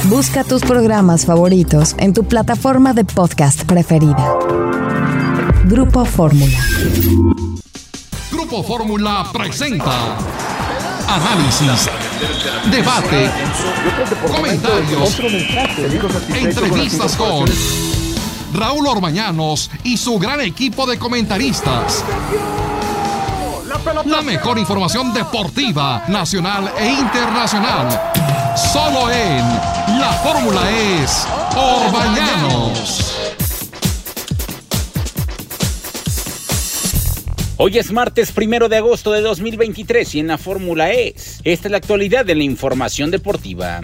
Busca tus programas favoritos en tu plataforma de podcast preferida. Grupo Fórmula. Grupo Fórmula presenta análisis, debate, comentarios, entrevistas con Raúl Orbañanos y su gran equipo de comentaristas. La mejor información deportiva, nacional e internacional. Solo en La Fórmula es Orbañanos. Hoy es martes 1 de agosto de 2023 y en La Fórmula es. Esta es la actualidad de la información deportiva.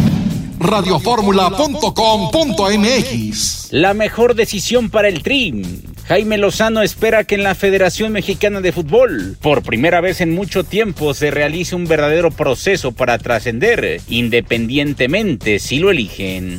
Radioformula.com.mx. La mejor decisión para el Tri. Jaime Lozano espera que en la Federación Mexicana de Fútbol, por primera vez en mucho tiempo, se realice un verdadero proceso para trascender, independientemente si lo eligen.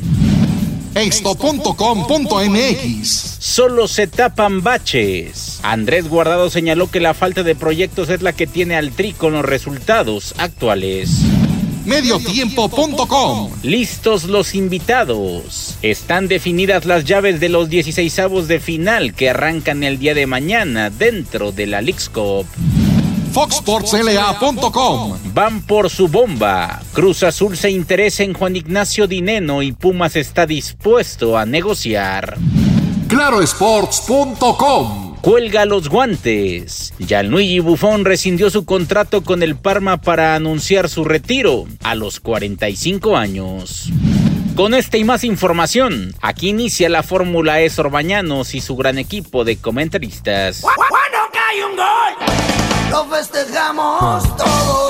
Esto.com.mx. Solo se tapan baches. Andrés Guardado señaló que la falta de proyectos es la que tiene al Tri con los resultados actuales. Mediotiempo.com. Listos los invitados. Están definidas las llaves de los 16avos de final que arrancan el día de mañana dentro de la Leagues Cup. FoxSportsLA.com. Van por su bomba. Cruz Azul se interesa en Juan Ignacio Dineno y Pumas está dispuesto a negociar. ClaroSports.com. Cuelga los guantes. Gianluigi Buffon rescindió su contrato con el Parma para anunciar su retiro a los 45 años. Con esta y más información, aquí inicia La Fórmula es Orbañanos y su gran equipo de comentaristas. Cuando cae un gol, lo festejamos todos,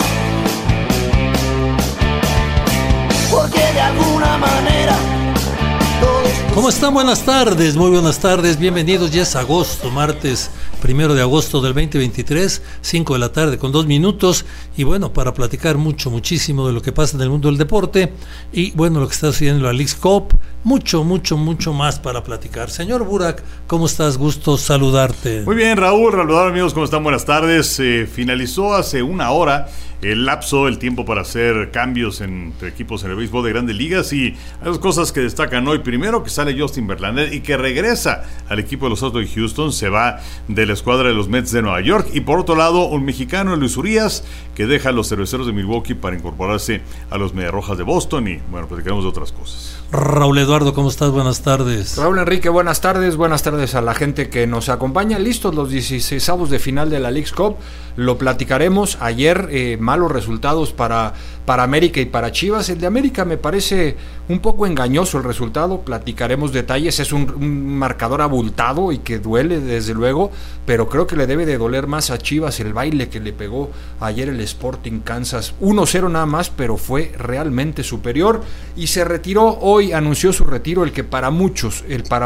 porque de alguna manera todos... ¿Cómo están? Buenas tardes, muy buenas tardes, bienvenidos. Ya es agosto, martes 1 de agosto del 2023, 5 de la tarde con 2 minutos. Y bueno, para platicar muchísimo de lo que pasa en el mundo del deporte y bueno, lo que está sucediendo en la Leagues Cup, mucho más para platicar. Señor Burak, ¿cómo estás? Gusto saludarte. Muy bien, Raúl, amigos, ¿cómo están? Buenas tardes. Finalizó hace una hora el tiempo para hacer cambios entre equipos en el béisbol de Grandes Ligas, y hay dos cosas que destacan hoy. Primero, que sale Justin Verlander y que regresa al equipo de los Astros de Houston, se va de la escuadra de los Mets de Nueva York. Y por otro lado, un mexicano, Luis Urías, que deja a los Cerveceros de Milwaukee para incorporarse a los Mediarrojas de Boston. Y bueno, platicaremos de otras cosas. Raúl Eduardo, ¿cómo estás? Buenas tardes. Raúl Enrique, buenas tardes a la gente que nos acompaña. Listos los 16avos de final de la Leagues Cup, lo platicaremos. Ayer malos resultados para América y para Chivas. El de América me parece un poco engañoso el resultado, platicaremos detalles. Es un marcador abultado y que duele desde luego, pero creo que le debe de doler más a Chivas el baile que le pegó ayer el Sporting Kansas. 1-0 nada más, pero fue realmente superior y se retiró. Hoy anunció su retiro el que para muchos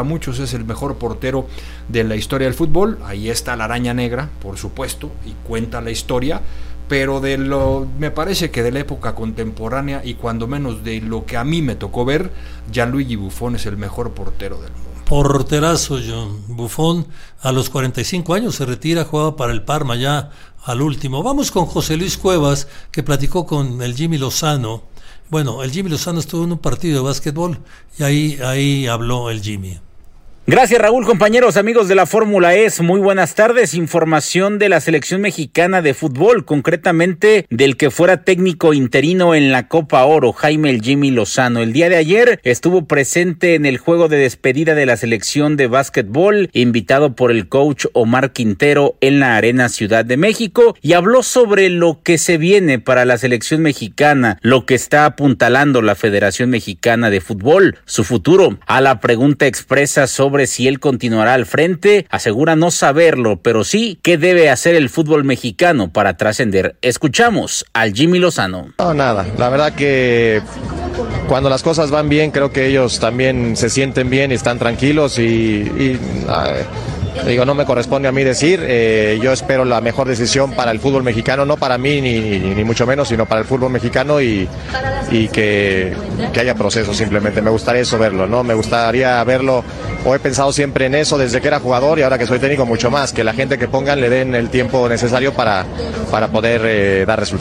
es el mejor portero de la historia del fútbol. Ahí está la araña negra, por supuesto, y cuenta la historia, pero me parece que de la época contemporánea y cuando menos de lo que a mí me tocó ver, Gianluigi Buffon es el mejor portero del mundo. Porterazo, John Buffon, a los 45 años se retira, jugaba para el Parma ya al último. Vamos con José Luis Cuevas, que platicó con el Jimmy Lozano. Bueno, el Jimmy Lozano estuvo en un partido de básquetbol y ahí habló el Jimmy. Gracias, Raúl. Compañeros, amigos de la Fórmula es, muy buenas tardes. Información de la selección mexicana de fútbol, concretamente del que fuera técnico interino en la Copa Oro, Jaime el Jimmy Lozano. El día de ayer estuvo presente en el juego de despedida de la selección de básquetbol, invitado por el coach Omar Quintero en la Arena Ciudad de México, y habló sobre lo que se viene para la selección mexicana, lo que está apuntalando la Federación Mexicana de Fútbol, su futuro. A la pregunta expresa sobre si él continuará al frente, asegura no saberlo, pero sí qué debe hacer el fútbol mexicano para trascender. Escuchamos al Jimmy Lozano. No, nada, la verdad que cuando las cosas van bien, creo que ellos también se sienten bien y están tranquilos digo, no me corresponde a mí decir, yo espero la mejor decisión para el fútbol mexicano, no para mí ni mucho menos, sino para el fútbol mexicano y que haya proceso simplemente. Me gustaría eso verlo, ¿no? Me gustaría verlo, o he pensado siempre en eso desde que era jugador y ahora que soy técnico mucho más, que la gente que pongan le den el tiempo necesario para poder dar resultados.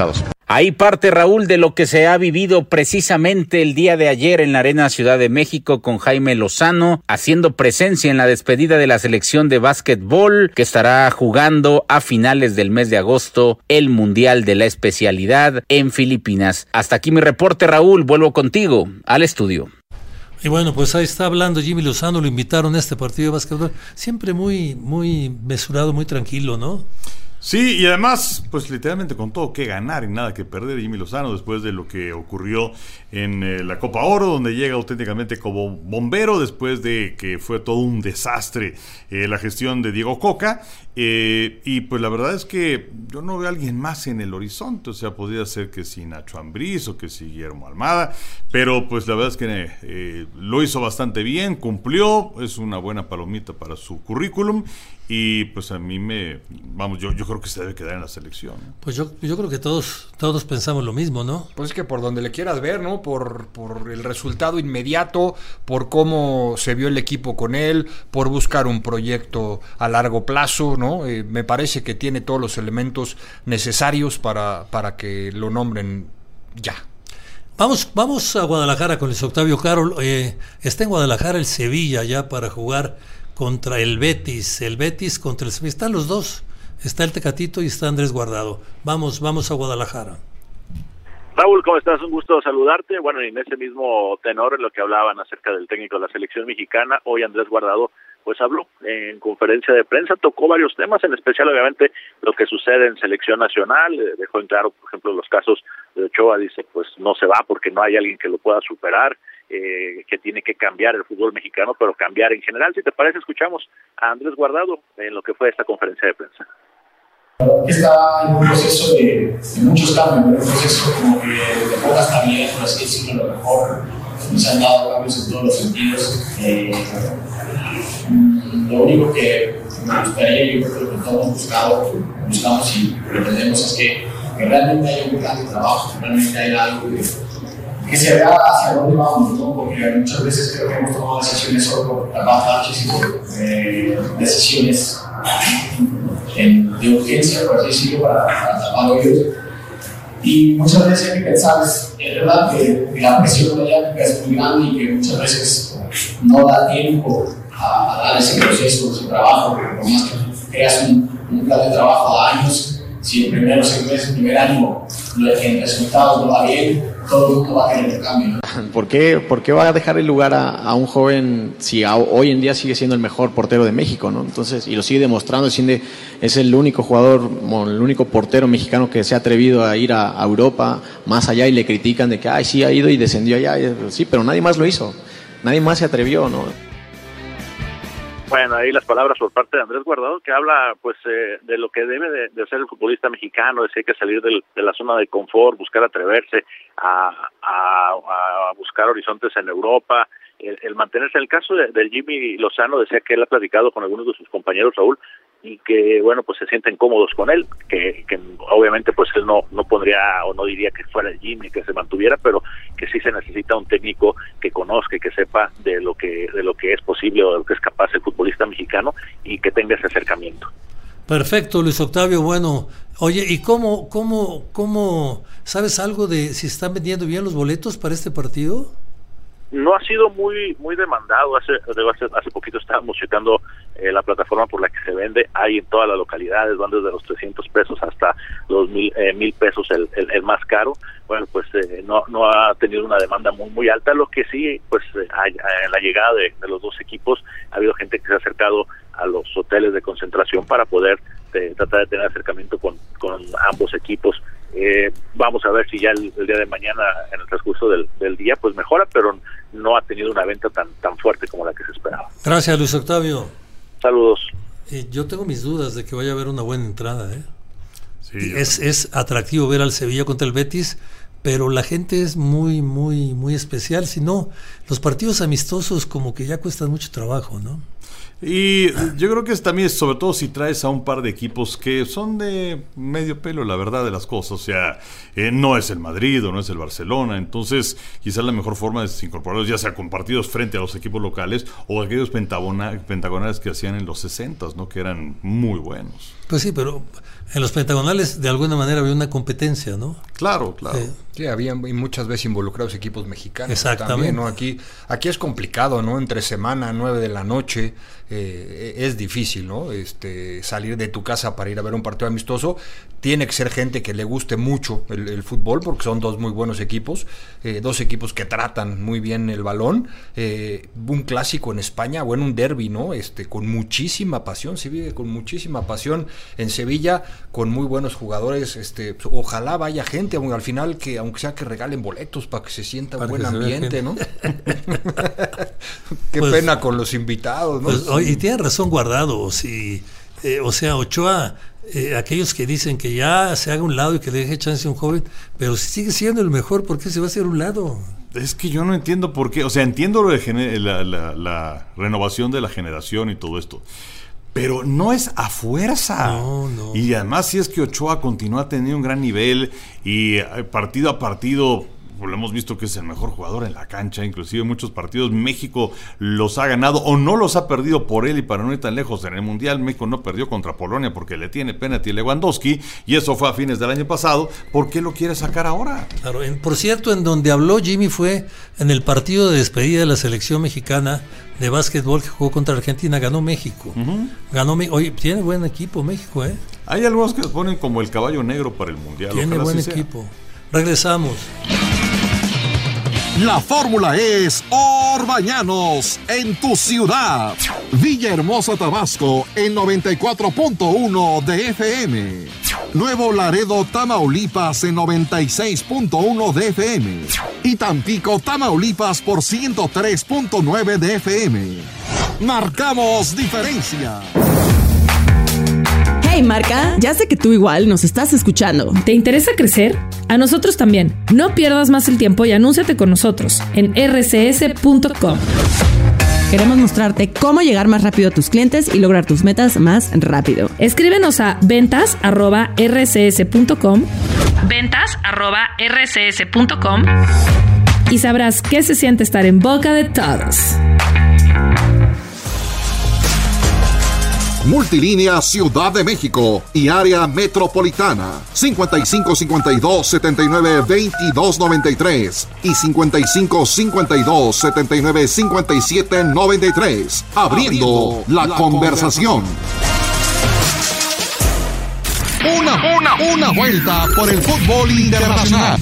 Ahí parte, Raúl, de lo que se ha vivido precisamente el día de ayer en la Arena Ciudad de México con Jaime Lozano, haciendo presencia en la despedida de la selección de básquetbol que estará jugando a finales del mes de agosto el Mundial de la especialidad en Filipinas. Hasta aquí mi reporte, Raúl, vuelvo contigo al estudio. Y bueno, pues ahí está hablando Jimmy Lozano, lo invitaron a este partido de básquetbol, siempre muy mesurado, muy tranquilo, ¿no? Sí, y además, pues literalmente con todo que ganar y nada que perder Jimmy Lozano después de lo que ocurrió en la Copa Oro, donde llega auténticamente como bombero después de que fue todo un desastre la gestión de Diego Coca. Y pues la verdad es que yo no veo a alguien más en el horizonte, o sea, podría ser que si Nacho Ambriz o que si Guillermo Almada, pero pues la verdad es que lo hizo bastante bien, cumplió, es una buena palomita para su currículum y pues a mí yo creo que se debe quedar en la selección, ¿no? Pues yo creo que todos pensamos lo mismo, ¿no? Pues es que por donde le quieras ver, ¿no? Por el resultado inmediato, por cómo se vio el equipo con él, por buscar un proyecto a largo plazo, ¿no? Me parece que tiene todos los elementos necesarios para que lo nombren ya. Vamos a Guadalajara con Luis Octavio Carol. Está en Guadalajara el Sevilla ya para jugar contra el Betis contra el Sevilla. Están los dos, está el Tecatito y está Andrés Guardado. Vamos a Guadalajara. Raúl, ¿cómo estás? Un gusto saludarte. Bueno, en ese mismo tenor en lo que hablaban acerca del técnico de la selección mexicana, hoy Andrés Guardado pues habló en conferencia de prensa, tocó varios temas, en especial obviamente lo que sucede en selección nacional, dejó en claro, por ejemplo, los casos de Ochoa, dice pues no se va porque no hay alguien que lo pueda superar, que tiene que cambiar el fútbol mexicano, pero cambiar en general. Si te parece, escuchamos a Andrés Guardado en lo que fue esta conferencia de prensa. Está en un proceso de muchos cambios, un proceso como que de pocas estabilidad, por así decirlo, a lo mejor nos han dado cambios en todos los sentidos. Lo único que me gustaría, yo creo que todos buscamos y pretendemos es que realmente haya un plan de trabajo, que realmente haya algo que se vea hacia dónde vamos, ¿no? Porque muchas veces creo que hemos tomado decisiones solo por tapar baches y por decisiones de urgencia, por así decirlo, para tapar hoyos. Y muchas veces hay que pensar, es verdad que la presión mediática es muy grande y que muchas veces no da tiempo a dar ese proceso, ese trabajo, porque por más que creas un plan de trabajo a años, si el primero se meses, el primer año, el resultado no va bien, todo el mundo va a querer el cambio, ¿no? ¿Por qué va a dejar el lugar a un joven si hoy en día sigue siendo el mejor portero de México, ¿no? Entonces, y lo sigue demostrando, es el único jugador, el único portero mexicano que se ha atrevido a ir a Europa, más allá, y le critican de que, sí ha ido y descendió allá, sí, pero nadie más lo hizo, nadie más se atrevió, ¿no? Bueno, ahí las palabras por parte de Andrés Guardado, que habla pues de lo que debe de hacer el futbolista mexicano, de si hay que salir de la zona de confort, buscar atreverse a buscar horizontes en Europa, el mantenerse. En el caso del Jimmy Lozano, decía que él ha platicado con algunos de sus compañeros, Raúl, y que bueno, pues se sienten cómodos con él, que obviamente pues él no pondría o no diría que fuera el Jimmy, que se mantuviera, pero que sí se necesita un técnico que conozca y que sepa de lo que es posible o de lo que es capaz el futbolista mexicano y que tenga ese acercamiento. Perfecto, Luis Octavio. Bueno, oye, ¿y cómo sabes algo de si están vendiendo bien los boletos para este partido? No ha sido muy demandado. Hace poquito estábamos checando la plataforma por la que se vende. Hay en todas las localidades, van desde los 300 pesos hasta los 1,000 pesos el más caro. Bueno, pues no ha tenido una demanda muy alta. Lo que sí, pues en la llegada de los dos equipos ha habido gente que se ha acercado a los hoteles de concentración para poder tratar de tener acercamiento con ambos equipos. Vamos a ver si ya el día de mañana, en el transcurso del día, pues mejora, pero no ha tenido una venta tan fuerte como la que se esperaba. Gracias, Luis Octavio. Saludos. Yo tengo mis dudas de que vaya a haber una buena entrada, ¿eh? Sí, es atractivo ver al Sevilla contra el Betis, pero la gente es muy, muy, muy especial. Si no, los partidos amistosos como que ya cuestan mucho trabajo, ¿no? Y yo creo que también, sobre todo si traes a un par de equipos que son de medio pelo, la verdad de las cosas. O sea, no es el Madrid o no es el Barcelona. Entonces, quizás la mejor forma es incorporarlos, ya sea con partidos frente a los equipos locales o aquellos pentagonales que hacían en los 60s, ¿no? Que eran muy buenos. Pues sí, pero en los pentagonales de alguna manera había una competencia, ¿no? Claro, claro. Sí, había y muchas veces involucrados equipos mexicanos. Exactamente. También, ¿no? Aquí es complicado, ¿no? Entre semana, 9 de la noche, es difícil, ¿no? Salir de tu casa para ir a ver un partido amistoso. Tiene que ser gente que le guste mucho el fútbol, porque son dos muy buenos equipos, dos equipos que tratan muy bien el balón. Un clásico en España, o en un derbi, ¿no? Con muchísima pasión, se vive con muchísima pasión en Sevilla, con muy buenos jugadores. Ojalá vaya gente, al final, que aunque sea que regalen boletos para que se sienta un buen ambiente, ¿no? Qué pues, pena con los invitados, ¿no? Pues, y tiene razón Guardado, si, o sea, Ochoa, aquellos que dicen que ya se haga un lado y que le deje chance a un joven, pero si sigue siendo el mejor, ¿por qué se va a hacer un lado? Es que yo no entiendo por qué, o sea, entiendo lo de la renovación de la generación y todo esto, pero no es a fuerza. No. Y además, si es que Ochoa continúa teniendo un gran nivel y partido a partido, lo hemos visto que es el mejor jugador en la cancha, inclusive muchos partidos México los ha ganado o no los ha perdido por él. Y para no ir tan lejos, en el Mundial México no perdió contra Polonia porque le tiene penalti Lewandowski, y eso fue a fines del año pasado. ¿Por qué lo quiere sacar ahora? Claro, por cierto, en donde habló Jimmy fue en el partido de despedida de la selección mexicana de básquetbol que jugó contra Argentina. Ganó México. Oye, tiene buen equipo México, ¿eh? Hay algunos que ponen como el caballo negro para el Mundial. Tiene buen equipo. Regresamos. La fórmula es Orbañanos en tu ciudad. Villahermosa, Tabasco en 94.1 de FM. Nuevo Laredo, Tamaulipas en 96.1 de FM. Y Tampico, Tamaulipas por 103.9 de FM. Marcamos diferencia. Hey Marca, ya sé que tú igual nos estás escuchando. ¿Te interesa crecer? A nosotros también. No pierdas más el tiempo y anúnciate con nosotros en rcs.com. Queremos mostrarte cómo llegar más rápido a tus clientes y lograr tus metas más rápido. Escríbenos a ventas@rcs.com. ventas@rcs.com y sabrás qué se siente estar en boca de todos. Multilínea Ciudad de México y área metropolitana 5552-792293 y 5552-795793. Abriendo la conversación. Una vuelta por el fútbol internacional.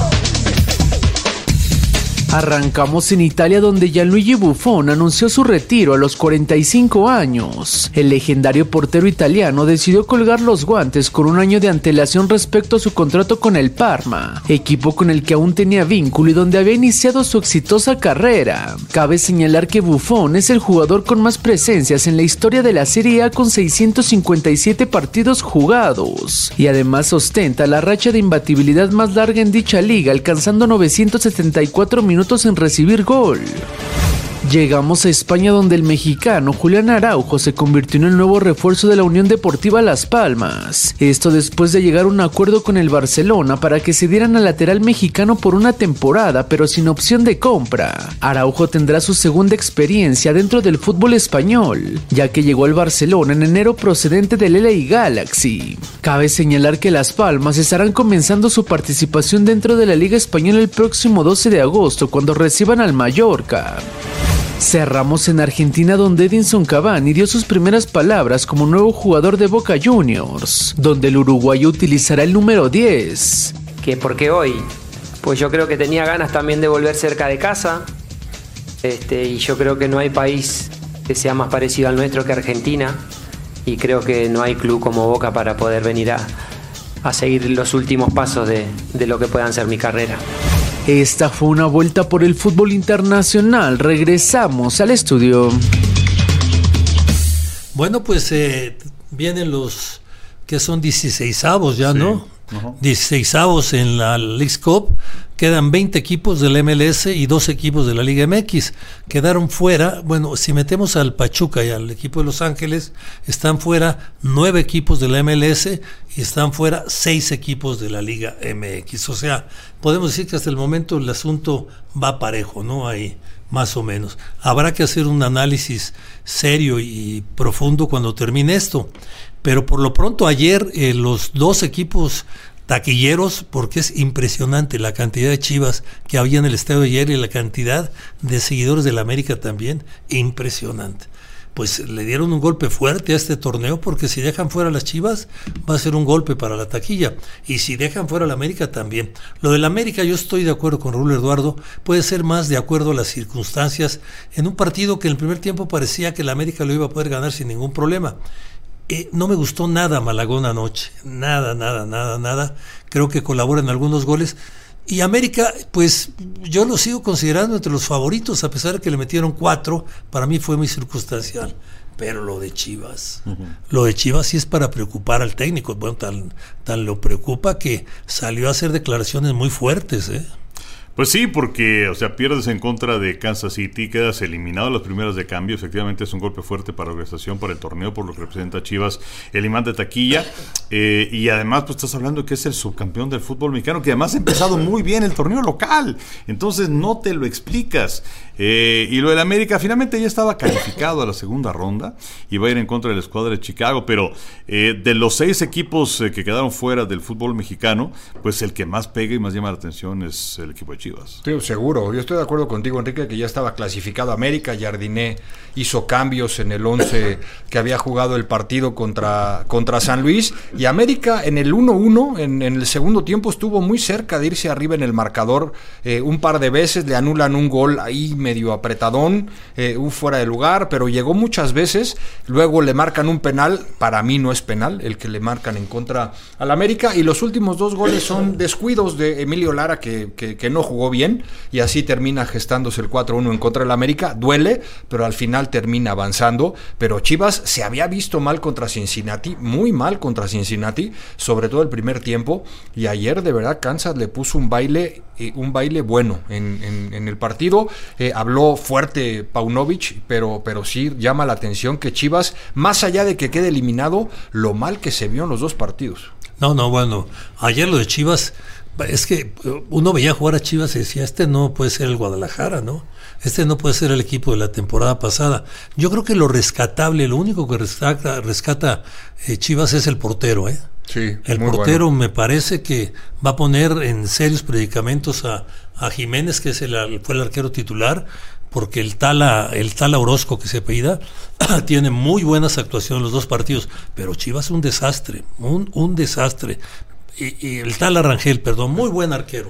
Arrancamos en Italia, donde Gianluigi Buffon anunció su retiro a los 45 años. El legendario portero italiano decidió colgar los guantes con un año de antelación respecto a su contrato con el Parma, equipo con el que aún tenía vínculo y donde había iniciado su exitosa carrera. Cabe señalar que Buffon es el jugador con más presencias en la historia de la Serie A, con 657 partidos jugados, y además ostenta la racha de imbatibilidad más larga en dicha liga, alcanzando 974 minutos en recibir gol. Llegamos a España, donde el mexicano Julián Araujo se convirtió en el nuevo refuerzo de la Unión Deportiva Las Palmas. Esto después de llegar a un acuerdo con el Barcelona para que se dieran al lateral mexicano por una temporada, pero sin opción de compra. Araujo tendrá su segunda experiencia dentro del fútbol español, ya que llegó al Barcelona en enero procedente del LA Galaxy. Cabe señalar que Las Palmas estarán comenzando su participación dentro de la Liga Española el próximo 12 de agosto, cuando reciban al Mallorca. Cerramos en Argentina, donde Edinson Cavani dio sus primeras palabras como nuevo jugador de Boca Juniors, donde el uruguayo utilizará el número 10. ¿Qué? Porque hoy, pues yo creo que tenía ganas también de volver cerca de casa, y yo creo que no hay país que sea más parecido al nuestro que Argentina, y creo que no hay club como Boca para poder venir a seguir los últimos pasos de lo que puedan ser mi carrera. Esta fue una vuelta por el fútbol internacional. Regresamos al estudio. Bueno, pues vienen los que son 16avos ya, ¿no? 16avos en la Leagues Cup, quedan 20 equipos de la MLS y 2 equipos de la Liga MX. Quedaron fuera, bueno, si metemos al Pachuca y al equipo de Los Ángeles, están fuera 9 equipos de la MLS y están fuera 6 equipos de la Liga MX. O sea, podemos decir que hasta el momento el asunto va parejo, ¿no? Ahí, más o menos. Habrá que hacer un análisis serio y profundo cuando termine esto. Pero por lo pronto ayer los 2 equipos taquilleros, porque es impresionante la cantidad de Chivas que había en el estadio ayer y la cantidad de seguidores de la América también, impresionante. Pues le dieron un golpe fuerte a este torneo, porque si dejan fuera a las Chivas va a ser un golpe para la taquilla, y si dejan fuera a la América también. Lo de la América, yo estoy de acuerdo con Raúl Eduardo, puede ser más de acuerdo a las circunstancias, en un partido que en el primer tiempo parecía que la América lo iba a poder ganar sin ningún problema. No me gustó nada Malagón anoche, nada. Creo que colabora en algunos goles. Y América, pues yo lo sigo considerando entre los favoritos, a pesar de que le metieron 4, para mí fue muy circunstancial. Pero lo de Chivas sí es para preocupar al técnico. Bueno, tan lo preocupa que salió a hacer declaraciones muy fuertes, Pues sí, porque, o sea, pierdes en contra de Kansas City, quedas eliminado en las primeras de cambio. Efectivamente es un golpe fuerte para la organización, para el torneo, por lo que representa a Chivas, el imán de taquilla. Y además, pues estás hablando de que es el subcampeón del fútbol mexicano, que además ha empezado muy bien el torneo local. Entonces no te lo explicas. Y lo del América, finalmente ya estaba calificado a la segunda ronda y va a ir en contra de la escuadra de Chicago. Pero de los 6 equipos que quedaron fuera del fútbol mexicano, pues el que más pega y más llama la atención es el equipo de Chivas. Sí, seguro, yo estoy de acuerdo contigo, Enrique, que ya estaba clasificado América. Jardiné hizo cambios en el 11 que había jugado el partido contra San Luis, y América en el 1-1, en el segundo tiempo, estuvo muy cerca de irse arriba en el marcador un par de veces. Le anulan un gol ahí medio apretadón, un fuera de lugar, pero llegó muchas veces. Luego le marcan un penal, para mí no es penal el que le marcan en contra al América, y los últimos 2 goles son descuidos de Emilio Lara, que no jugó bien, y así termina gestándose el 4-1 en contra del América. Duele, pero al final termina avanzando. Pero Chivas se había visto mal contra Cincinnati, muy mal contra Cincinnati, sobre todo el primer tiempo, y ayer de verdad Kansas le puso un baile bueno en el partido. Habló fuerte Paunovic, pero sí llama la atención que Chivas, más allá de que quede eliminado, lo mal que se vio en los 2 partidos. No, bueno, ayer lo de Chivas, es que uno veía jugar a Chivas y decía, este no puede ser el Guadalajara, ¿no? Este no puede ser el equipo de la temporada pasada. Yo creo que lo rescatable, lo único que rescata Chivas es el portero, Sí, el portero, bueno. Me parece que va a poner en serios predicamentos a Jiménez, que fue el arquero titular, porque el Tala Orozco, que se apellida, tiene muy buenas actuaciones en los 2 partidos, pero Chivas es un desastre, un desastre. Y el Tala Rangel, muy buen arquero,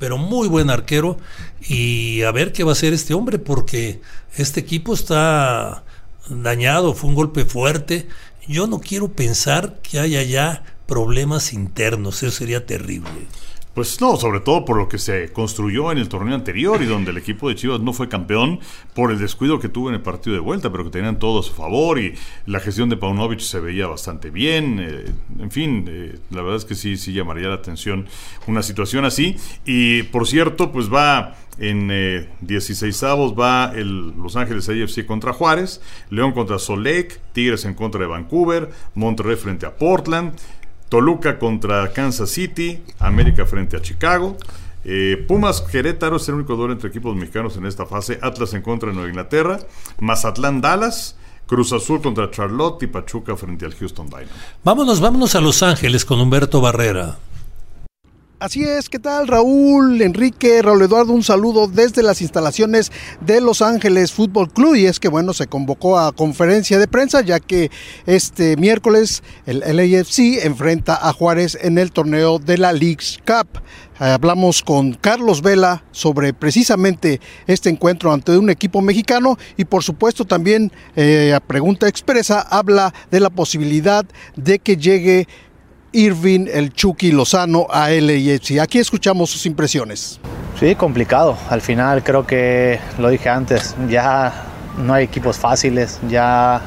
y a ver qué va a hacer este hombre, porque este equipo está dañado, fue un golpe fuerte. Yo no quiero pensar que haya ya problemas internos, eso sería terrible. Pues no, sobre todo por lo que se construyó en el torneo anterior, y donde el equipo de Chivas no fue campeón por el descuido que tuvo en el partido de vuelta, pero que tenían todo a su favor, y la gestión de Paunovic se veía bastante bien. En fin, la verdad es que sí llamaría la atención una situación así. Y por cierto, pues va en 16avos, va el Los Ángeles AFC contra Juárez, León contra Salt Lake, Tigres en contra de Vancouver, Monterrey frente a Portland, Toluca contra Kansas City, América frente a Chicago, Pumas Querétaro es el único duelo entre equipos mexicanos en esta fase, Atlas en contra de Nueva Inglaterra, Mazatlán Dallas, Cruz Azul contra Charlotte y Pachuca frente al Houston Dynamo. Vámonos a Los Ángeles con Humberto Barrera. Así es, ¿qué tal Raúl, Enrique, Raúl Eduardo? Un saludo desde las instalaciones de Los Ángeles Fútbol Club, y es que bueno, se convocó a conferencia de prensa ya que este miércoles el LAFC enfrenta a Juárez en el torneo de la Leagues Cup. Hablamos con Carlos Vela sobre precisamente este encuentro ante un equipo mexicano, y por supuesto también a pregunta expresa habla de la posibilidad de que llegue Irving el Chucky Lozano a LAFC. Aquí escuchamos sus impresiones. Sí, complicado. Al final creo que, lo dije antes, ya no hay equipos fáciles, ya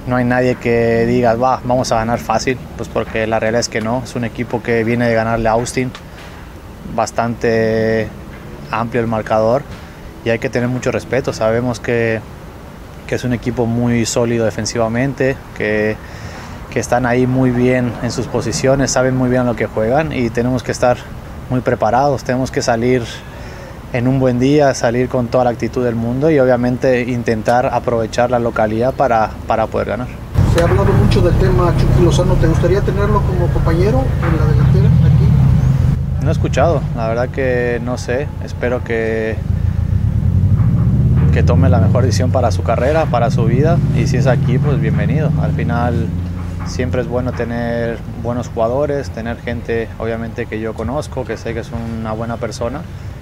no hay nadie que diga, vamos a ganar fácil, pues porque la realidad es que no. Es un equipo que viene de ganarle a Austin, bastante amplio el marcador, y hay que tener mucho respeto. Sabemos que es un equipo muy sólido defensivamente, que están ahí muy bien en sus posiciones, saben muy bien lo que juegan, y tenemos que estar muy preparados, tenemos que salir en un buen día, salir con toda la actitud del mundo y obviamente intentar aprovechar la localidad para poder ganar. Se ha hablado mucho del tema Chucky Lozano, ¿te gustaría tenerlo como compañero en la delantera aquí? No he escuchado, la verdad que no sé, espero que tome la mejor decisión para su carrera, para su vida, y si es aquí, pues bienvenido. Al final siempre es bueno tener buenos jugadores, tener gente obviamente que yo conozco, que sé que es una buena persona,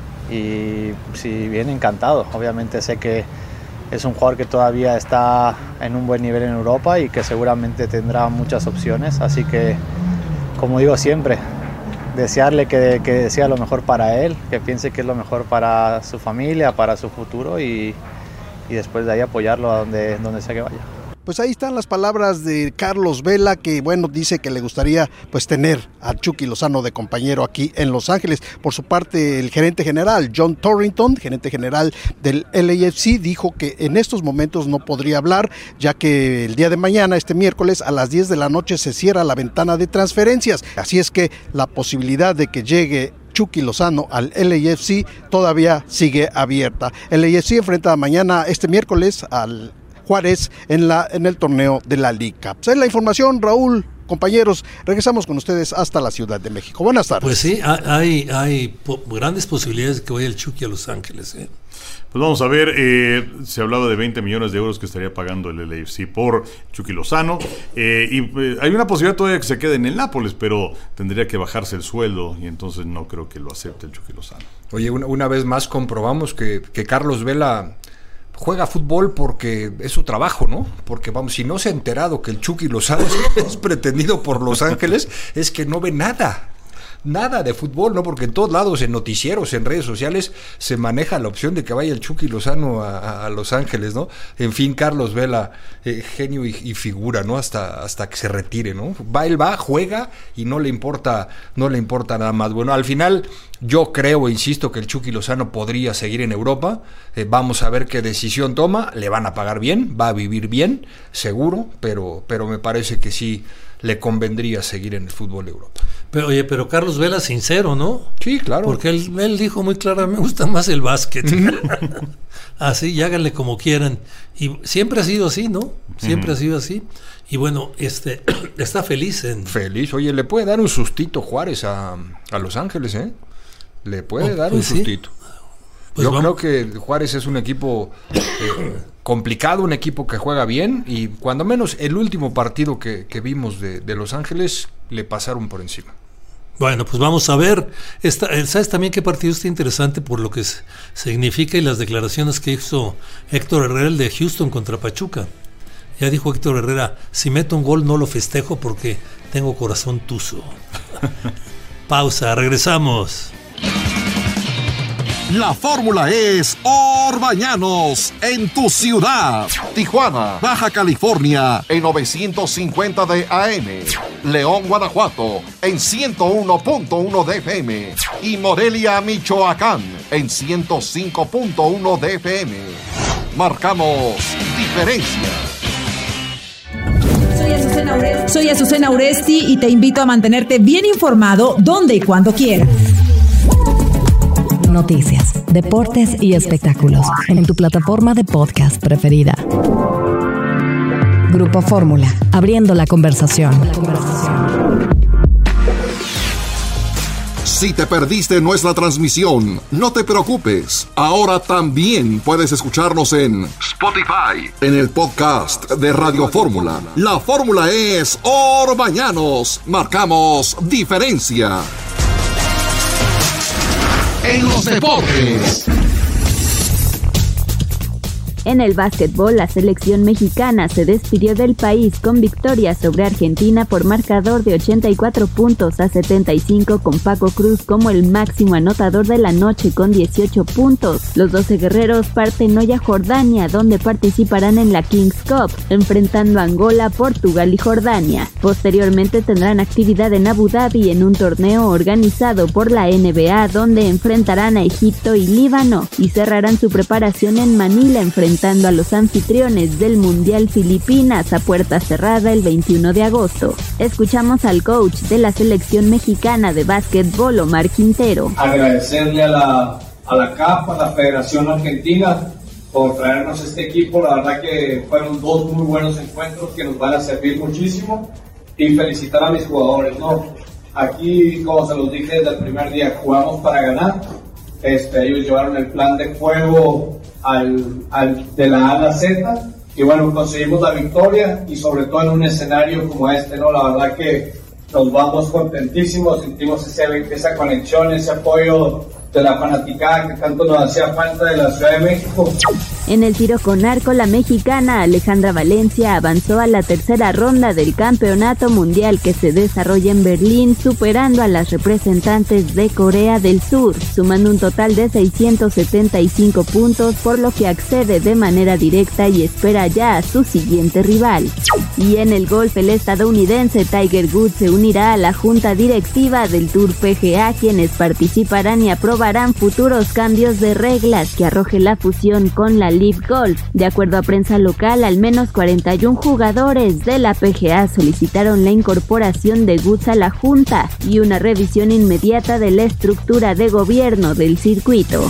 y si viene encantado. Obviamente sé que es un jugador que todavía está en un buen nivel en Europa y que seguramente tendrá muchas opciones, así que, como digo siempre, desearle que desea lo mejor para él, que piense que es lo mejor para su familia, para su futuro, y después de ahí apoyarlo a donde sea que vaya. Pues ahí están las palabras de Carlos Vela, que bueno, dice que le gustaría pues tener a Chucky Lozano de compañero aquí en Los Ángeles. Por su parte, el gerente general John Torrington, gerente general del LAFC, dijo que en estos momentos no podría hablar, ya que el día de mañana, este miércoles, a las 10 de la noche se cierra la ventana de transferencias. Así es que la posibilidad de que llegue Chucky Lozano al LAFC todavía sigue abierta. El LAFC enfrenta mañana, este miércoles, al Juárez en el torneo de la League Cup. Esa es la información, Raúl. Compañeros, regresamos con ustedes hasta la Ciudad de México. Buenas tardes. Pues sí, hay grandes posibilidades de que vaya el Chucky a Los Ángeles. Pues vamos a ver, se hablaba de 20 millones de euros que estaría pagando el LAFC por Chucky Lozano, y hay una posibilidad todavía que se quede en el Nápoles, pero tendría que bajarse el sueldo, y entonces no creo que lo acepte el Chucky Lozano. Oye, una vez más comprobamos que Carlos Vela juega fútbol porque es su trabajo, ¿no? Porque vamos, si no se ha enterado que el Chucky Lozano es pretendido por Los Ángeles, es que no ve nada de fútbol, ¿no? Porque en todos lados, en noticieros, en redes sociales, se maneja la opción de que vaya el Chucky Lozano a Los Ángeles, ¿no? En fin, Carlos Vela, genio y figura, ¿no? Hasta que se retire, ¿no? Él va, juega y no le importa nada más. Bueno, al final yo creo, insisto, que el Chucky Lozano podría seguir en Europa. Vamos a ver qué decisión toma. Le van a pagar bien, va a vivir bien, seguro, pero me parece que sí le convendría seguir en el fútbol de Europa. Pero Carlos Vela, sincero, ¿no? Sí, claro. Porque él dijo muy claro, me gusta más el básquet. Así, y háganle como quieran. Y siempre ha sido así, ¿no? Siempre ha sido así. Y bueno, está feliz. Feliz. Oye, le puede dar un sustito Juárez a Los Ángeles, ¿eh? Le puede dar un sustito. Pues yo creo que Juárez es un equipo complicado, un equipo que juega bien, y cuando menos el último partido que vimos de Los Ángeles le pasaron por encima. Bueno, pues vamos a ver. ¿Sabes también qué partido está interesante por lo que significa y las declaraciones que hizo Héctor Herrera, el de Houston contra Pachuca? Ya dijo Héctor Herrera, si meto un gol no lo festejo porque tengo corazón tuzo. Pausa, regresamos. La fórmula es Orbañanos en tu ciudad. Tijuana, Baja California en 950 de AM. León, Guanajuato en 101.1 de FM. Y Morelia, Michoacán en 105.1 de FM. Marcamos diferencia. Soy Azucena Uresti y te invito a mantenerte bien informado donde y cuando quieras. Noticias, deportes y espectáculos en tu plataforma de podcast preferida. Grupo Fórmula, abriendo la conversación. Si te perdiste nuestra transmisión, no te preocupes. Ahora también puedes escucharnos en Spotify, en el podcast de Radio Fórmula. La fórmula es Orbañanos. Marcamos diferencia. En los deportes. En el básquetbol, la selección mexicana se despidió del país con victoria sobre Argentina por marcador de 84 puntos a 75, con Paco Cruz como el máximo anotador de la noche con 18 puntos. Los 12 guerreros parten hoy a Jordania, donde participarán en la Kings Cup, enfrentando a Angola, Portugal y Jordania. Posteriormente tendrán actividad en Abu Dhabi en un torneo organizado por la NBA, donde enfrentarán a Egipto y Líbano, y cerrarán su preparación en Manila enfrentando a los anfitriones del Mundial Filipinas a puerta cerrada el 21 de agosto. Escuchamos al coach de la selección mexicana de básquetbol, Omar Quintero. Agradecerle a la CAF, a la Federación Argentina, por traernos este equipo. La verdad que fueron 2 muy buenos encuentros que nos van a servir muchísimo, y felicitar a mis jugadores, ¿no? Aquí, como se los dije desde el primer día, jugamos para ganar. Ellos llevaron el plan de juego de la A a la Z, y bueno, conseguimos la victoria, y sobre todo en un escenario como este, ¿no? La verdad que nos vamos contentísimos, sentimos esa conexión, ese apoyo de la fanaticada que tanto nos hacía falta de la Ciudad de México. En el tiro con arco, la mexicana Alejandra Valencia avanzó a la tercera ronda del Campeonato Mundial que se desarrolla en Berlín, superando a las representantes de Corea del Sur, sumando un total de 675 puntos, por lo que accede de manera directa y espera ya a su siguiente rival. Y en el golf, el estadounidense Tiger Woods se unirá a la junta directiva del Tour PGA, quienes participarán y aprobarán futuros cambios de reglas que arroje la fusión con la Live Golf. De acuerdo a prensa local, al menos 41 jugadores de la PGA solicitaron la incorporación de Woods a la junta y una revisión inmediata de la estructura de gobierno del circuito.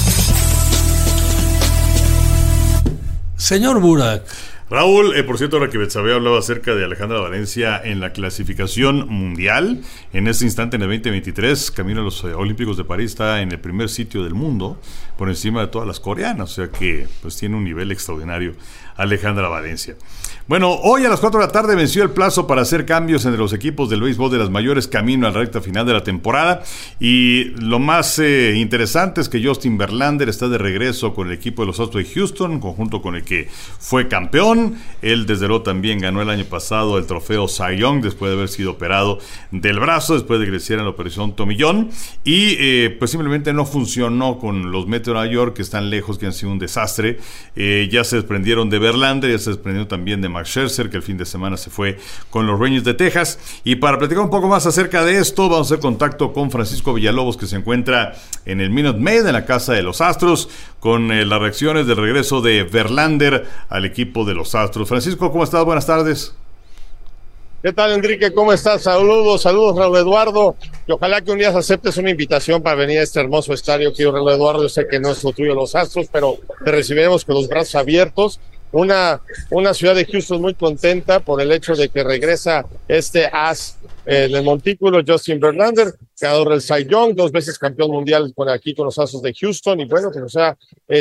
Señor Burak. Raúl, por cierto, ahora que Betsabe hablaba acerca de Alejandra Valencia en la clasificación mundial, en este instante en el 2023, camino a los Olímpicos de París, está en el primer sitio del mundo, por encima de todas las coreanas, o sea que pues tiene un nivel extraordinario Alejandra Valencia. Bueno, hoy a las 4 de la tarde venció el plazo para hacer cambios entre los equipos del béisbol de las mayores, camino a la recta final de la temporada, y lo más interesante es que Justin Verlander está de regreso con el equipo de los Astros de Houston, conjunto con el que fue campeón. Él desde luego también ganó el año pasado el trofeo Cy Young después de haber sido operado del brazo, después de que le hicieran la operación Tommy John, y pues simplemente no funcionó con los Mets de Nueva York, que están lejos, que han sido un desastre. Ya se desprendieron de Verlander, ya se desprendieron también de Max Scherzer, que el fin de semana se fue con los Rangers de Texas. Y para platicar un poco más acerca de esto, vamos a hacer contacto con Francisco Villalobos, que se encuentra en el Minute Maid, en la casa de los Astros, con las reacciones del regreso de Verlander al equipo de los Astros. Francisco, ¿cómo estás? Buenas tardes. ¿Qué tal, Enrique? ¿Cómo estás? Saludos, Raúl Eduardo. Y ojalá que un día aceptes una invitación para venir a este hermoso estadio, querido Raúl Eduardo. Yo sé que no es lo tuyo los Astros, pero te recibiremos con los brazos abiertos. Una ciudad de Houston muy contenta por el hecho de que regresa este as del montículo, Justin Verlander, ganador del Cy Young, 2 veces campeón mundial aquí con los Astros de Houston, y bueno, que nos sea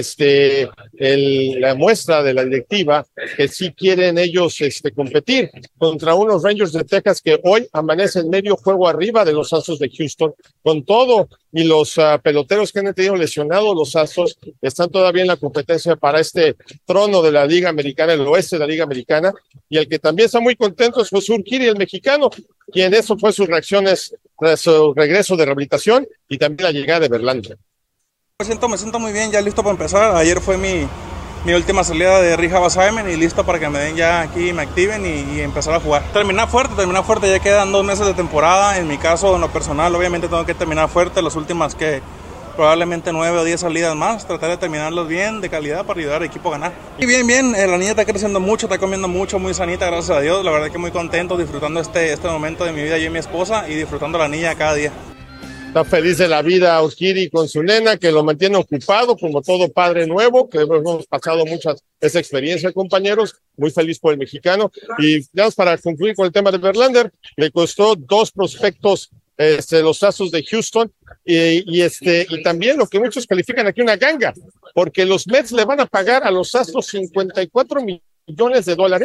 la muestra de la directiva que sí quieren ellos competir contra unos Rangers de Texas que hoy amanecen medio juego arriba de los Astros de Houston, con todo, y los peloteros que han tenido lesionados, los Astros están todavía en la competencia para este trono de la Liga Americana, el oeste de la Liga Americana, y el que también está muy contento es José Urquidy, el mexicano, quien eso fue sus reacciones tras su regreso de rehabilitación y también la llegada de Verlander. Me siento muy bien, ya listo para empezar. Ayer fue mi última salida de rehab assignment y listo para que me den ya aquí, me activen y empezar a jugar. Terminar fuerte, ya quedan 2 meses de temporada. En mi caso, en lo personal, obviamente tengo que terminar fuerte, las últimas que probablemente 9 o 10 salidas más, tratar de terminarlos bien, de calidad, para ayudar al equipo a ganar. Y bien, la niña está creciendo mucho, está comiendo mucho, muy sanita, gracias a Dios. La verdad que muy contento, disfrutando este momento de mi vida, yo y mi esposa, y disfrutando a la niña cada día. Está feliz de la vida Urquidy con su nena, que lo mantiene ocupado, como todo padre nuevo, que hemos pasado esa experiencia, compañeros. Muy feliz por el mexicano. Y ya para concluir con el tema de Verlander, le costó 2 prospectos los Astros de Houston, y también lo que muchos califican aquí una ganga, porque los Mets le van a pagar a los Astros $54 millones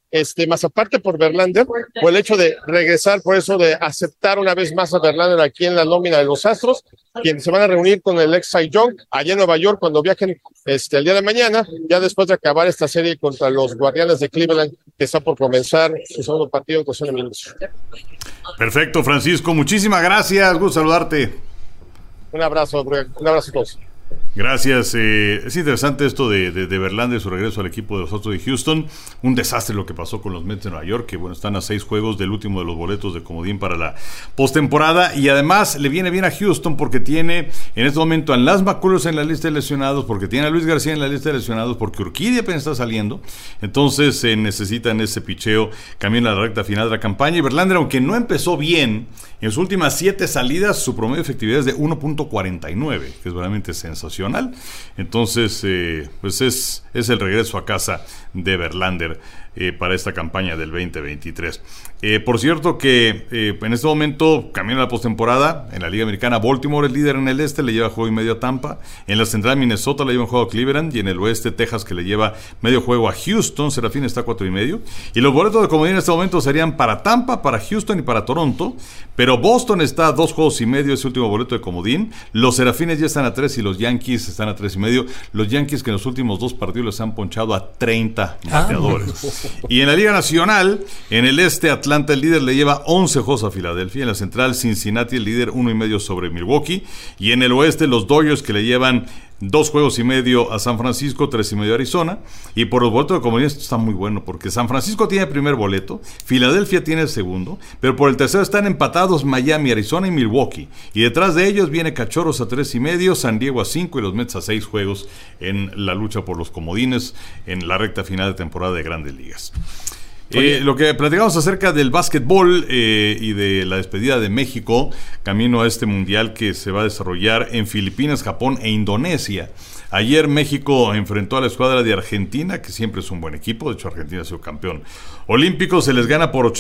más aparte por Verlander, por el hecho de regresar, por eso de aceptar una vez más a Verlander aquí en la nómina de los Astros, quienes se van a reunir con el ex Cy Young allá en Nueva York cuando viajen el día de mañana, ya después de acabar esta serie contra los Guardianes de Cleveland, que está por comenzar su segundo partido en cuestión de minutos. Perfecto, Francisco, muchísimas gracias, gusto saludarte. Un abrazo a todos. Gracias. Es interesante esto de Verlander, su regreso al equipo de los Astros de Houston. Un desastre lo que pasó con los Mets de Nueva York, que bueno, están a 6 juegos del último de los boletos de comodín para la postemporada. Y además le viene bien a Houston porque tiene en este momento a Lance McCullers en la lista de lesionados, porque tiene a Luis García en la lista de lesionados, porque Urquidy apenas está saliendo. Entonces necesitan ese picheo camino a la recta final de la campaña. Y Verlander, aunque no empezó bien, en sus últimas 7 salidas, su promedio de efectividad es de 1.49, que es realmente sensacional. Entonces, pues es el regreso a casa de Verlander para esta campaña del 2023. Por cierto que en este momento, camino a la postemporada, en la Liga Americana, Baltimore es líder en el este, le lleva juego y medio a Tampa. En la central, Minnesota le lleva un juego a Cleveland. Y en el oeste, Texas, que le lleva medio juego a Houston. Serafín está a 4.5. Y los boletos de comodín en este momento serían para Tampa, para Houston y para Toronto. Pero Boston está a 2 juegos y medio, ese último boleto de comodín. Los Serafines ya están a 3 y los Yankees están a 3.5. Los Yankees que en los últimos 2 partidos les han ponchado a 30 bateadores. Y en la Liga Nacional, en el este, Atlanta, el líder, le lleva 11 juegos a Filadelfia. En la central, Cincinnati, el líder, 1.5 sobre Milwaukee. Y en el oeste, los Dodgers, que le llevan 2 juegos y medio a San Francisco, 3.5 a Arizona. Y por los boletos de comodín, esto está muy bueno, porque San Francisco tiene el primer boleto, Filadelfia tiene el segundo, pero por el tercero están empatados Miami, Arizona y Milwaukee. Y detrás de ellos viene Cachorros a 3.5, San Diego a 5 y los Mets a 6 juegos en la lucha por los comodines en la recta final de temporada de Grandes Ligas. Lo que platicamos acerca del básquetbol y de la despedida de México camino a este mundial que se va a desarrollar en Filipinas, Japón e Indonesia. Ayer México enfrentó a la escuadra de Argentina, que siempre es un buen equipo. De hecho, Argentina ha sido campeón olímpico. Se les gana por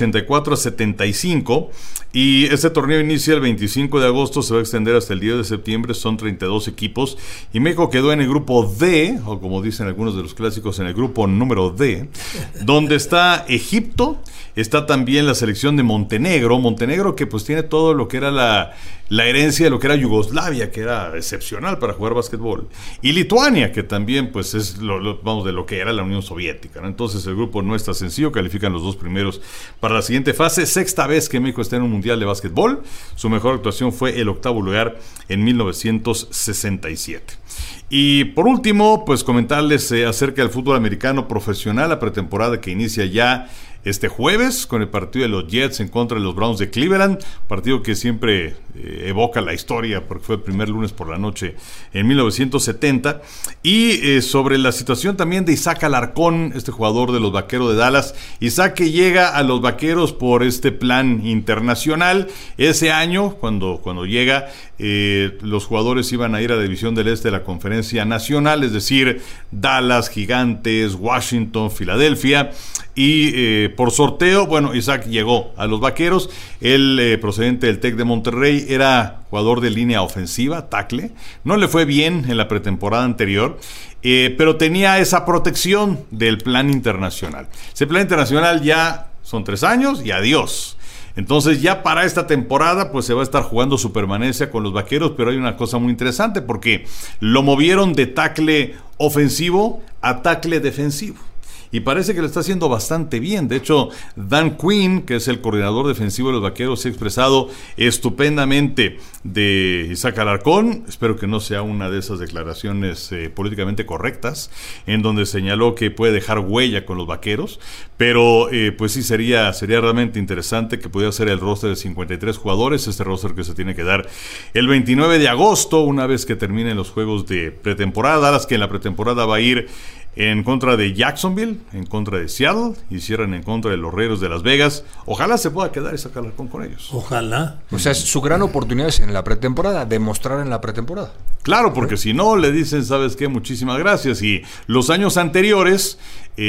84-75. Y este torneo inicia el 25 de agosto. Se va a extender hasta el 10 de septiembre. Son 32 equipos. Y México quedó en el grupo D, o como dicen algunos de los clásicos, en el grupo número D, donde está Egipto. Está también la selección de Montenegro. Montenegro que pues tiene todo lo que era la herencia de lo que era Yugoslavia, que era excepcional para jugar básquetbol. Y Lituania, que también pues es vamos, de lo que era la Unión Soviética, ¿no? Entonces el grupo no está sencillo, califican los 2 primeros para la siguiente fase. 6ª vez que México está en un mundial de básquetbol. Su mejor actuación fue el 8º lugar en 1967. Y por último, pues comentarles acerca del fútbol americano profesional, la pretemporada que inicia ya este jueves con el partido de los Jets en contra de los Browns de Cleveland, partido que siempre evoca la historia porque fue el primer lunes por la noche en 1970. Y sobre la situación también de Isaac Alarcón, este jugador de los Vaqueros de Dallas. Isaac, que llega a los Vaqueros por este plan internacional. Ese año, cuando llega, los jugadores iban a ir a la División del Este de la Conferencia Nacional, es decir, Dallas, Gigantes, Washington, Filadelfia. Y por sorteo, bueno, Isaac llegó a los Vaqueros. Él, procedente del TEC de Monterrey, era jugador de línea ofensiva, tackle. No le fue bien en la pretemporada anterior, pero tenía esa protección del plan internacional. Ese plan internacional ya son 3 años y adiós. Entonces ya para esta temporada pues se va a estar jugando su permanencia con los Vaqueros, pero hay una cosa muy interesante porque lo movieron de tackle ofensivo a tackle defensivo. Y parece que lo está haciendo bastante bien. De hecho, Dan Quinn, que es el coordinador defensivo de los Vaqueros, se ha expresado estupendamente de Isaac Alarcón. Espero que no sea una de esas declaraciones políticamente correctas, en donde señaló que puede dejar huella con los Vaqueros. Pero pues sí, sería realmente interesante que pudiera ser el roster de 53 jugadores. Este roster que se tiene que dar el 29 de agosto, una vez que terminen los juegos de pretemporada. Las que en la pretemporada va a ir en contra de Jacksonville, en contra de Seattle, y cierran en contra de los Raiders de Las Vegas. Ojalá se pueda quedar y sacar con ellos. Ojalá. O sea, su gran oportunidad es en la pretemporada, demostrar en la pretemporada. Claro, porque si no, le dicen, ¿sabes qué? Muchísimas gracias. Y los años anteriores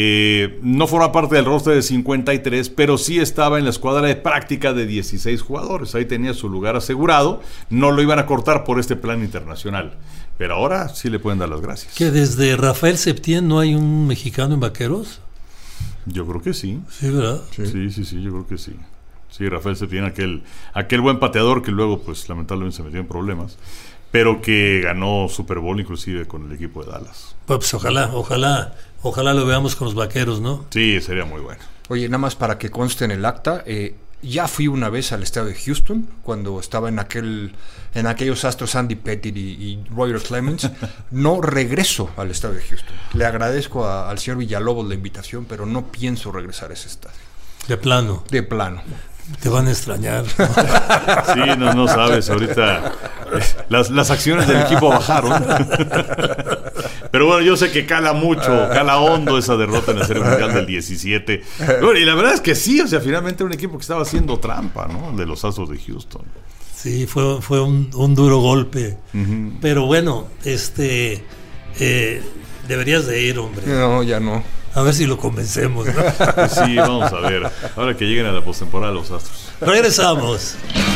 no forma parte del roster de 53, pero sí estaba en la escuadra de práctica de 16 jugadores. Ahí tenía su lugar asegurado. No lo iban a cortar por este plan internacional. Pero ahora sí le pueden dar las gracias. ¿Que desde Rafael Septién no hay un mexicano en Vaqueros? Yo creo que sí. Sí, ¿verdad? Sí, yo creo que sí. Sí, Rafael Septién, aquel buen pateador que luego, pues, lamentablemente se metió en problemas, pero que ganó Super Bowl inclusive con el equipo de Dallas. Pues ojalá lo veamos con los Vaqueros, ¿no? Sí, sería muy bueno. Oye, nada más para que conste en el acta, ya fui una vez al estadio de Houston cuando estaba en aquellos astros Andy Pettit y Roger Clemens. No regreso al estadio de Houston. Le agradezco al señor Villalobos la invitación, pero no pienso regresar a ese estadio. De plano. De plano. Te van a extrañar. Sí, no sabes, ahorita las acciones del equipo bajaron. Pero bueno, yo sé que cala hondo esa derrota en la Serie Mundial del 17. Bueno, y la verdad es que sí, o sea, finalmente un equipo que estaba haciendo trampa, ¿no? De los Astros de Houston. Sí, fue un duro golpe. Uh-huh. Pero bueno, deberías de ir, hombre. No, ya no. A ver si lo convencemos, ¿no? Pues sí, vamos a ver. Ahora que lleguen a la postemporada los Astros. Regresamos.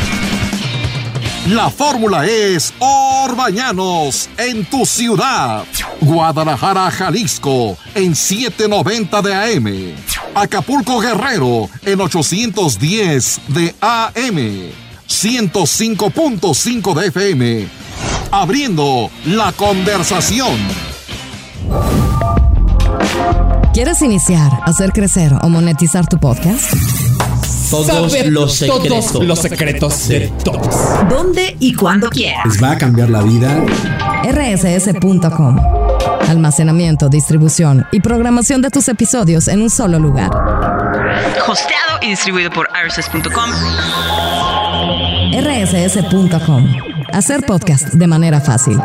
La fórmula es Orbañanos en tu ciudad. Guadalajara, Jalisco en 790 de AM. Acapulco, Guerrero en 810 de AM. 105.5 de FM. Abriendo la conversación. ¿Quieres iniciar, hacer crecer o monetizar tu podcast? Todos los secretos de todos. ¿Dónde y cuándo quieras? Les va a cambiar la vida. rss.com. Almacenamiento, distribución y programación de tus episodios en un solo lugar. Hosteado y distribuido por rss.com. rss.com. Hacer podcast de manera fácil.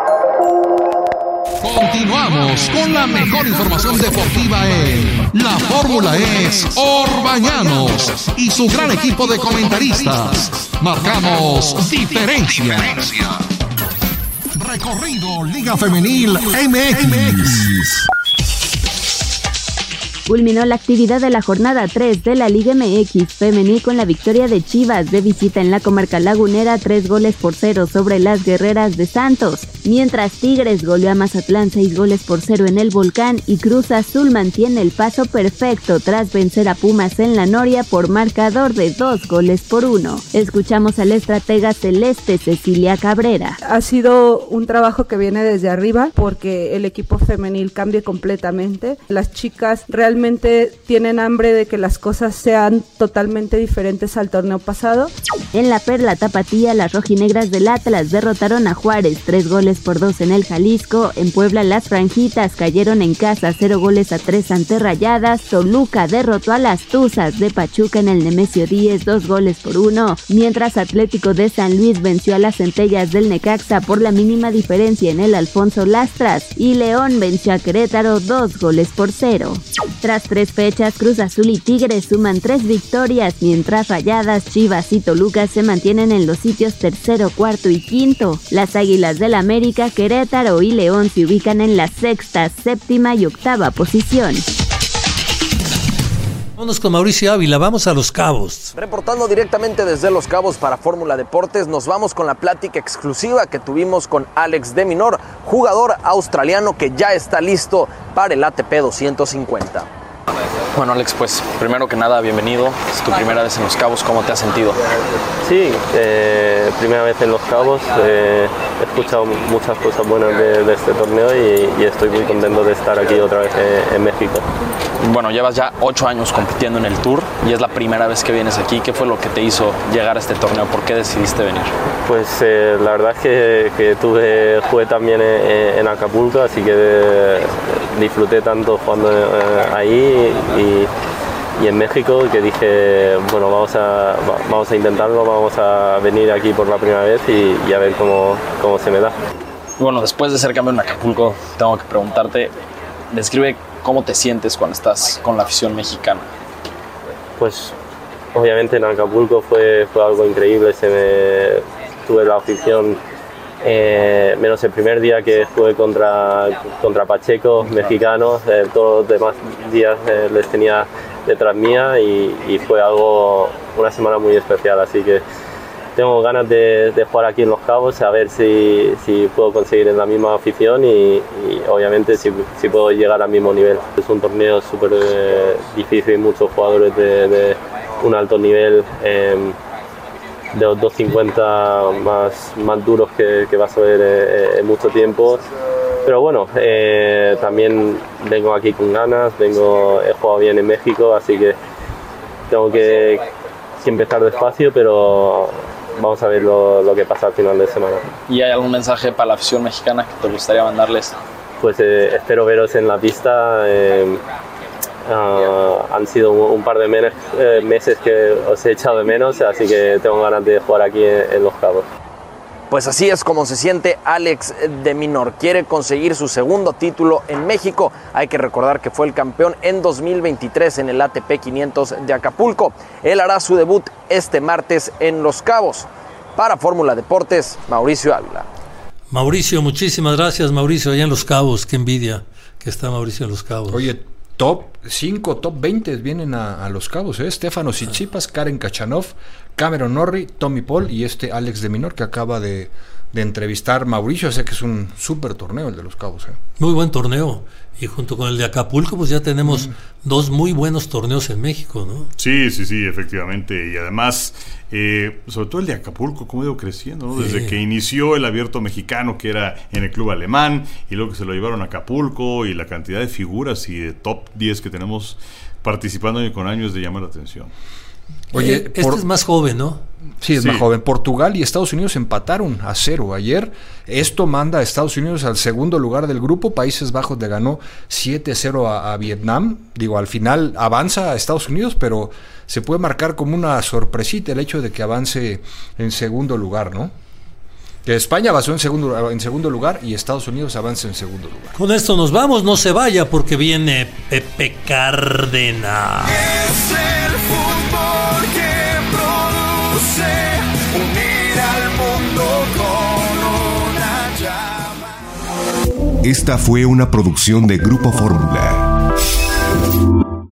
Continuamos con la mejor información deportiva en La Fórmula es Orbañanos y su gran equipo de comentaristas. Marcamos diferencia. Recorrido Liga Femenil MX. Culminó la actividad de la jornada 3 de la Liga MX Femenil con la victoria de Chivas de visita en la comarca lagunera 3-0 sobre las Guerreras de Santos, mientras Tigres goleó a Mazatlán 6-0 en el Volcán y Cruz Azul mantiene el paso perfecto tras vencer a Pumas en la Noria por marcador de 2-1. Escuchamos a la estratega celeste Cecilia Cabrera. Ha sido un trabajo que viene desde arriba porque el equipo femenil cambie completamente. Las chicas realmente tienen hambre de que las cosas sean totalmente diferentes al torneo pasado. En la Perla Tapatía, las rojinegras del Atlas derrotaron a Juárez 3-2 en el Jalisco. En Puebla, las franjitas cayeron en casa 0-3 ante Rayadas. Toluca derrotó a las Tuzas de Pachuca en el Nemesio 10 2-1, mientras Atlético de San Luis venció a las Centellas del Necaxa por la mínima diferencia en el Alfonso Lastras, y León venció a Querétaro 2-0. Tras 3 fechas, Cruz Azul y Tigres suman 3 victorias, mientras Rayadas, Chivas y Toluca se mantienen en los sitios 3º, 4º y 5º. Las Águilas del América, Querétaro y León se ubican en la 6ª, 7ª y 8ª posición. Vámonos con Mauricio Ávila, vamos a Los Cabos. Reportando directamente desde Los Cabos para Fórmula Deportes, nos vamos con la plática exclusiva que tuvimos con Alex de Minaur, jugador australiano que ya está listo para el ATP 250. Bueno, Alex, pues primero que nada, bienvenido. Es tu primera vez en Los Cabos, ¿cómo te has sentido? Sí, primera vez en Los Cabos. He escuchado muchas cosas buenas de este torneo y estoy muy contento de estar aquí otra vez en México. Bueno, llevas ya 8 años compitiendo en el Tour y es la primera vez que vienes aquí. ¿Qué fue lo que te hizo llegar a este torneo? ¿Por qué decidiste venir? Pues la verdad es que jugué también en Acapulco, así que disfruté tanto jugando ahí y en México que dije, bueno, vamos a intentarlo, vamos a venir aquí por la primera vez y a ver cómo se me da. Bueno, después de ser campeón en Acapulco, tengo que preguntarte, describe cómo te sientes cuando estás con la afición mexicana. Pues obviamente en Acapulco fue algo increíble, tuve la afición, menos el primer día que jugué contra Pacheco, mexicanos, todos los demás días les tenía detrás mía y fue una semana muy especial, así que tengo ganas de jugar aquí en Los Cabos, a ver si puedo conseguir en la misma afición y obviamente si puedo llegar al mismo nivel. Es un torneo súper difícil, muchos jugadores de un alto nivel, de los 250 más duros que vas a ver en mucho tiempo. Pero bueno, también vengo aquí con ganas, he jugado bien en México, así que tengo que empezar despacio, pero vamos a ver lo que pasa al final de semana. ¿Y hay algún mensaje para la afición mexicana que te gustaría mandarles? Pues espero veros en la pista. Han sido un par de meses que os he echado de menos, así que tengo ganas de jugar aquí en Los Cabos. Pues así es como se siente Alex de Minaur. Quiere conseguir su segundo título en México. Hay que recordar que fue el campeón en 2023 en el ATP 500 de Acapulco. Él hará su debut este martes en Los Cabos. Para Fórmula Deportes, Mauricio Ávila. Mauricio, muchísimas gracias, Mauricio, allá en Los Cabos. Qué envidia que está Mauricio en Los Cabos. Oye, top 5, top 20 vienen a Los Cabos, Stefano Tsitsipas, Karen Khachanov, Cameron Norrie, Tommy Paul y Alex de Minaur que acaba de entrevistar Mauricio. Sé que es un súper torneo el de Los Cabos. Muy buen torneo. Y junto con el de Acapulco, pues ya tenemos dos muy buenos torneos en México, ¿no? Sí, efectivamente. Y además, sobre todo el de Acapulco, cómo ha ido creciendo, ¿no? Desde que inició el Abierto Mexicano, que era en el Club Alemán, y luego que se lo llevaron a Acapulco, y la cantidad de figuras y de top 10 que tenemos participando año con año es de llamar la atención. Oye, es más joven, ¿no? Sí, es más joven. Portugal y Estados Unidos empataron a 0 ayer. Esto manda a Estados Unidos al segundo lugar del grupo. Países Bajos le ganó 7-0 a Vietnam. Digo, al final avanza a Estados Unidos, pero se puede marcar como una sorpresita el hecho de que avance en segundo lugar, ¿no? Que España avanzó en segundo lugar y Estados Unidos avanza en segundo lugar. Con esto nos vamos, no se vaya porque viene Pepe Cárdenas. Es el fútbol que produce unir al mundo con una llama. Esta fue una producción de Grupo Fórmula.